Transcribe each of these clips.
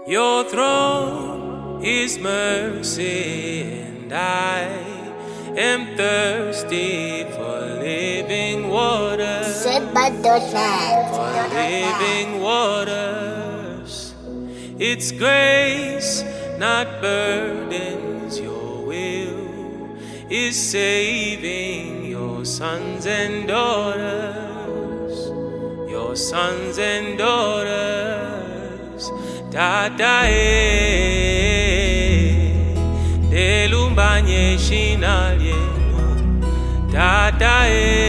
Your throne is mercy, and I am thirsty for living water. Said by Dotland. For living waters. It's grace, not burdens. Your will is saving your sons and daughters. Your sons and daughters. Tata delumbanye shina lyenu. Tata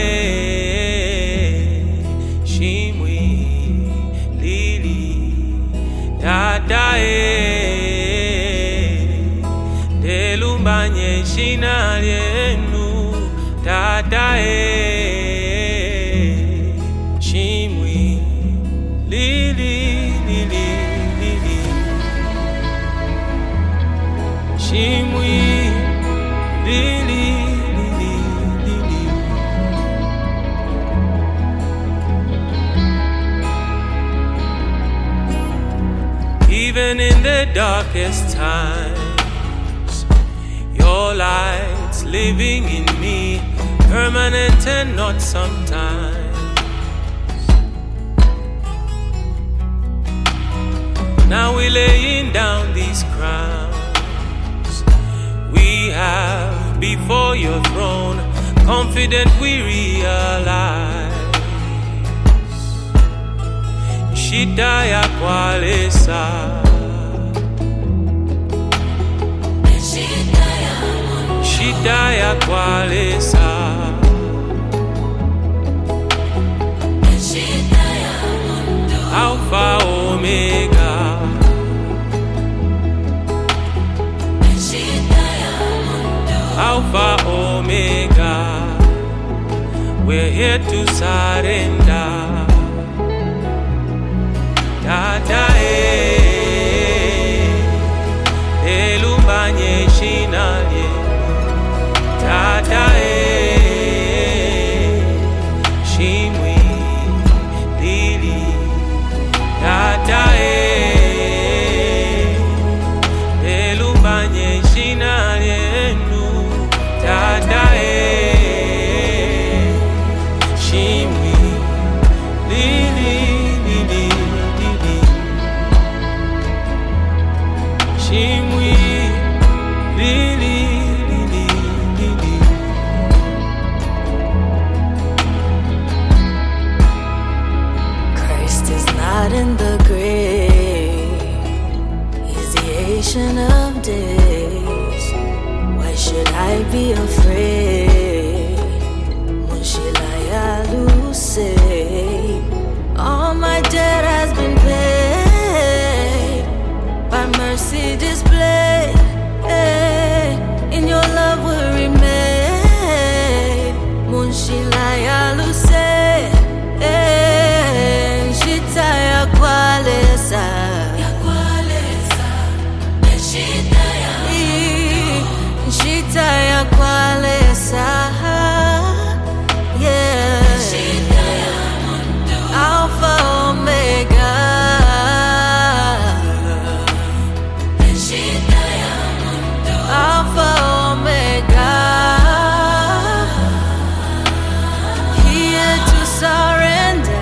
shimwi lili. Tata delumbanye shina lyenu. Tata shimwi lili. Shimwi, lili. Even in the darkest times, your light's living in me, permanent and not sometimes. Now we're laying down these crowns we have before your throne, confident we realize shida ya kwalesa, shida ya kwalesa, Alpha Omega, Alpha Omega, we're here to surrender. Tata delumbanye shina lyenu. Tata shimwi lili. Tata delumbanye shina lyenu. Tata shimwi lili. Shimwi lili. Christ is not in the grave. He's the Ancient of Days. Why should I be afraid? Munshilaya Luce. All my debt has been paid by mercy displayed. In your love will remain. Munshilaya Luce. Shita ya kwalesa. Shita ya kwalesa. Yeah. Alpha Omega. Alpha Omega. Here to surrender.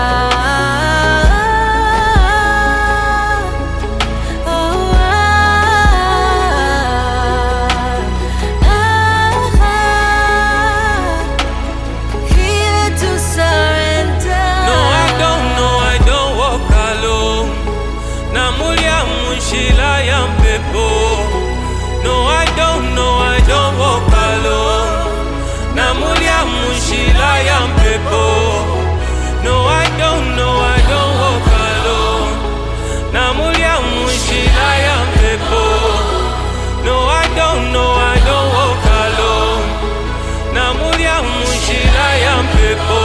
Shila yampepo. No, I don't walk alone. Namulia mushila yampepo. No, I don't walk alone. Namulia mushila yampepo. No, I don't walk alone. Namulia mushila yampepo.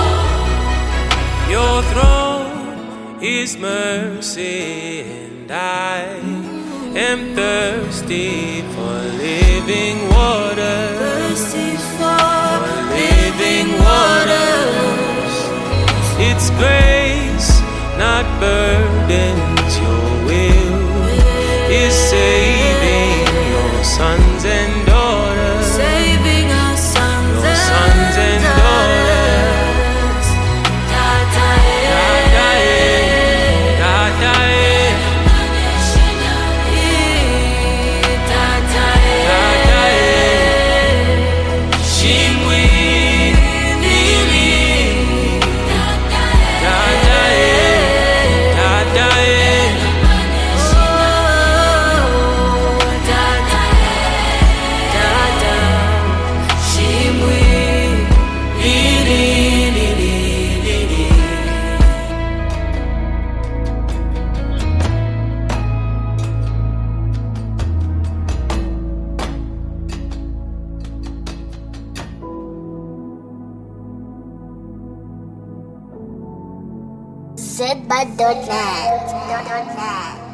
Your throne is mercy, and I am thirsty for living water. Thirsty for living waters. It's grace, not burdens. Your will is saving your sons and daughters. Saving our sons Your sons and daughters. Dada, Dada, Dada, Dada, Shimwi, Lili, Dada, Dada, Zedbud.net.